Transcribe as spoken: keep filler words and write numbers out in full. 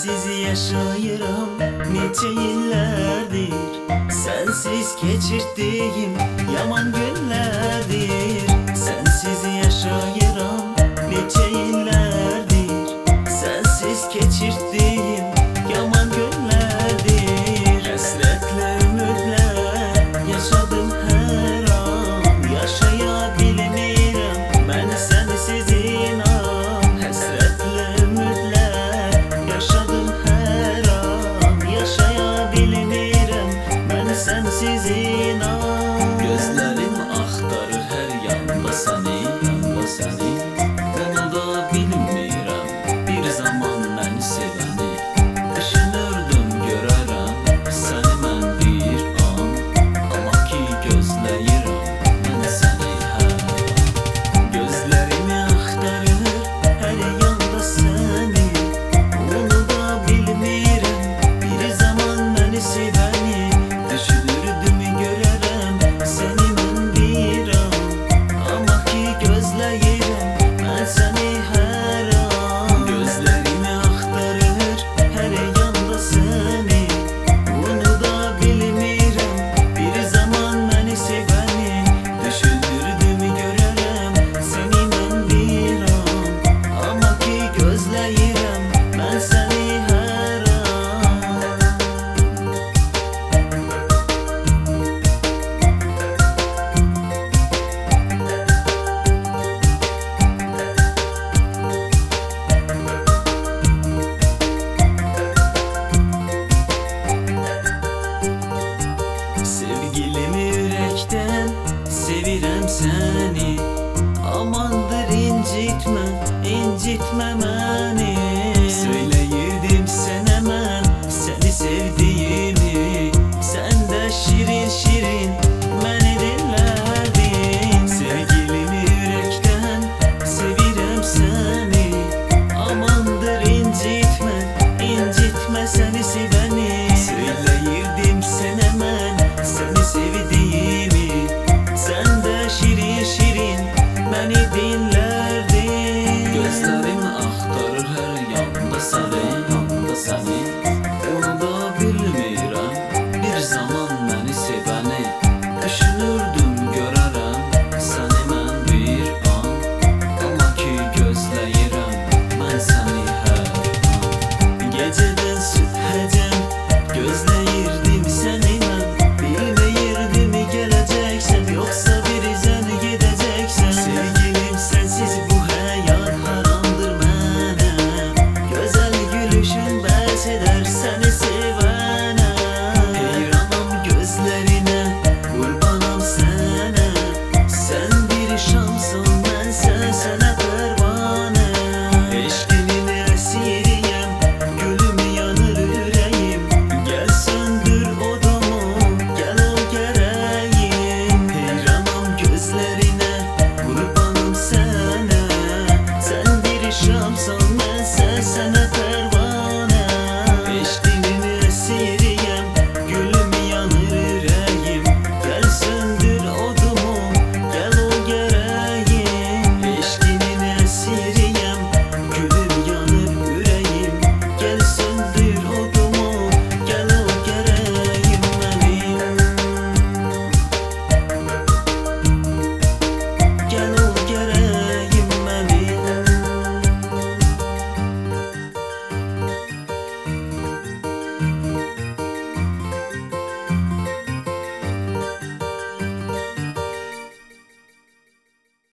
Sensiz yaşayıram neçe illərdir, sensiz keçirtdiğim yaman günlərdir. Sensiz yaşayıram neçe illərdir, sensiz keçirtdiğim yaman günlərdir. Həsrətlə ümidlər yaşadım hər an, yaşaya bilmirəm mən sensiz inan. Həsrətlə ümidlər yaşadım hər an, yaşaya bilmirəm mən sensiz inan. Gözlərim axtarır hər yanda səni, yanda səni. Unuda bilmirəm bir zaman məni sevəni. Düşünürdüm görərəm səni mən bir an, amma ki gözləyirəm mən səni hər an. Gözlərimi axtarır hər yanda səni, unuda bilmirəm bir zaman məni sevəni. Düşünürdüm görərəm səni mən bir an, amma ki gözləyirəm mən səni hər an. Gözlərimi axtarır hər yanda səni, unuda bilmirəm bir zaman məni sevəni. Düşünürdüm görərəm səni mən bir an, amma ki gözləyirəm mən səni hər an. Sevgilimi ürəkdən sevirəm səni, amandır incitmə, incitmə məni. Söyləyirdim sənə mən səni sevdiyimi, sən də şirin şirin məni dinlərdin. Sevgilimi ürəkdən sevirəm səni, amandır incitmə, incitmə səni sevəni. Söyləyirdim sənə mən səni sevdiyimi, sən də şirin şirin məni dinlərdin. Gözlərim axtarır hər yanda səni, yanda səni. Unuda bilmirəm bir zaman